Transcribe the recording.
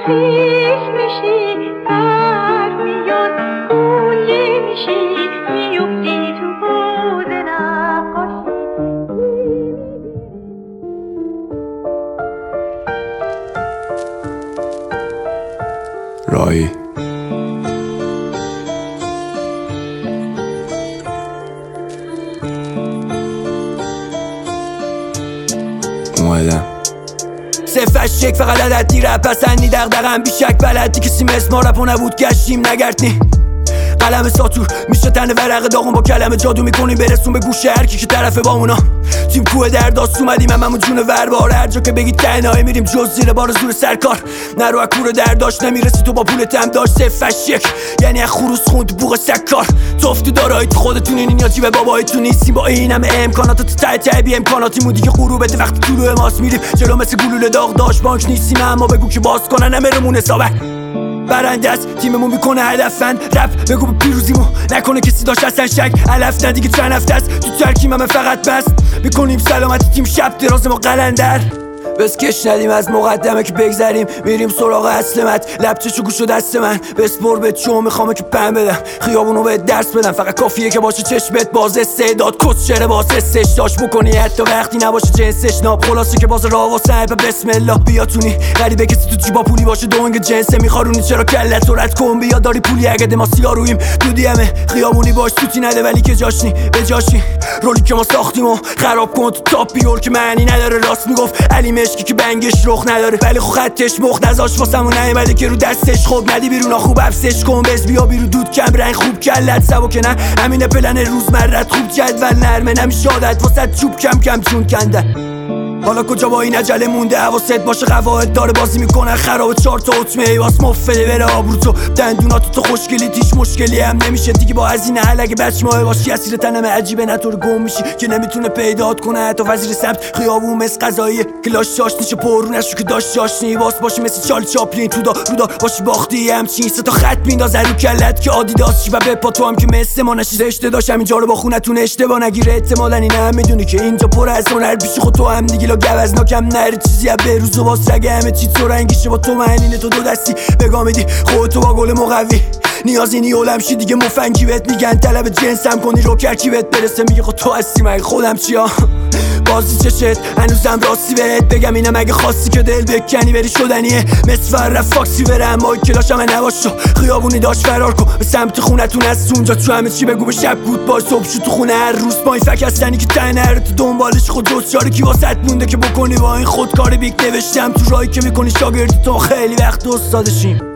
خیس میشی پر میاد گویه میشی میفتی تو بود نقاشی رایی اومدم صفش یک فقط عددی رپ پسندی دغدغم بیشک بلدی کسی مثل ما رپ نبود گشتیم نگردنی قلم ساتور میشه تن ورق داغون با کلمه جادو میکنیم برسون به گوش هر کی که طرفه با اونا تیم کوه درداست اومدیم هممون جون وربار هر جا که بگید تنهایی میریم جز زیر بار زور سرکار نرو از کوره درداش نمیرسی تو با پول تم داشت صفش یک یعنی از خروس خوند بوق سکار توف تو دارایت خودتونین این یا جیب بابایتون نیستیم با این همه امکانات تو ته بی امکاناتی مودی که غروبت وقتی طلوع ماست میریم جلو مثل گلوله داغ داشت بانک نیستیم اما بگو که باز کنن همرمون حسابه برنده است تیممون میکنه هدفند رپ بگو به پیروزیمو نکنه کسی داشت اصلا شک علف نه دیگه چند هفته است تو ترکیم همه فقط بس میکنیم سلامتی تیم شب دراز ما قلندر بس کش ندیم از مقدمه که بگذریم میریم سراغ اصل مت لبچشو گوشو دست من بسپر به چون میخوامه که پن بدم خیابونو به درس بدم فقط کافیه که باشه چشمت باز استعداد کس شره باز استش داشت بکنی حتی وقتی نباشه جنسش ناب خلاصه که باز راه واسه بسم الله بیاتونی غریبه کسی تو جیبا پولی باشه دونگ جنسه میخارونی چرا کلت و رد کن بیا داری پولی اگه دماسیا رویم دودی همه خیابونی باش توتی نده ولی که جاشنی به جاشی رولی که ما ساختیم و خراب کن تو تاپ بیور که معنی نداره راست میگفت علی مشکی که بنگش رخ نداره ولی خب خطش مخ نذاش واسمون نیومده که رو دستش خوب ندی بیرون خوب افسش کن بز بیا بیرون دود کم رنگ خوب کلت سبا که نه همینه پلن روزمرت خوب جدول نرمه نمیشه عادت واسه چوب کم کم چون کنده حالا کجا با این عجله مونده حواست باشه قواعد داره بازی میکنن خراب 4 تا حتمه ایواس مفله بره آبرو تو دندوناتو تو خوشگلی تیش مشکلی هم نمیشه دیگه با از این حل اگه بچه ماه باشی اسیر تنم عجیبه نطور گم میشی که نمیتونه پیدات کنه حتی وزیر سمت خیابون مثل قضاییه کلاش چاشنیشه پرونشو که داشت چاشنی باس باشی مثل چال چاپلین تو دا رو دا باشی باختی همچین سه تا خط مینداز رو کلت که آدیداس چی و بپا تو هم که مثل ما نشی زشته داشت همینجا رو با خونتون اشتباه نگیره احتمالاً این هم میدونی که اینجا پر از هنر پیش خود تو هم دیگه گوزناکم نره چیزی از بروز و واس رگه همه چی تو رنگیشه با تو معنینه تو دو دستی بگاه میدی خودتو با گل مقوی نیازی نیولم شی دیگه مفنگی بهت میگن طلب جنسم کنی رو کرکی بهت برسه میگه خود تو هستی مگه خودم چیا بازی چشت هنوزم راستی بهت بگم اینم اگه خواستی که دل بکنی بری شدنیه مثل فرر فاکسی برم مای کلاش همه نباش خیابونی داشت فرار کن به سمت خونتون از اونجا تو همه چی بگو به شب گود بای صبح شو تو خونه هر روز با این فک هستنی که تنه رو تو دنبالش خود دوستیاری کی واسط مونده که بکنی با این خودکار بیک نوشتم تو راهی که میکنی شاگردی تو خیلی وقت استادشیم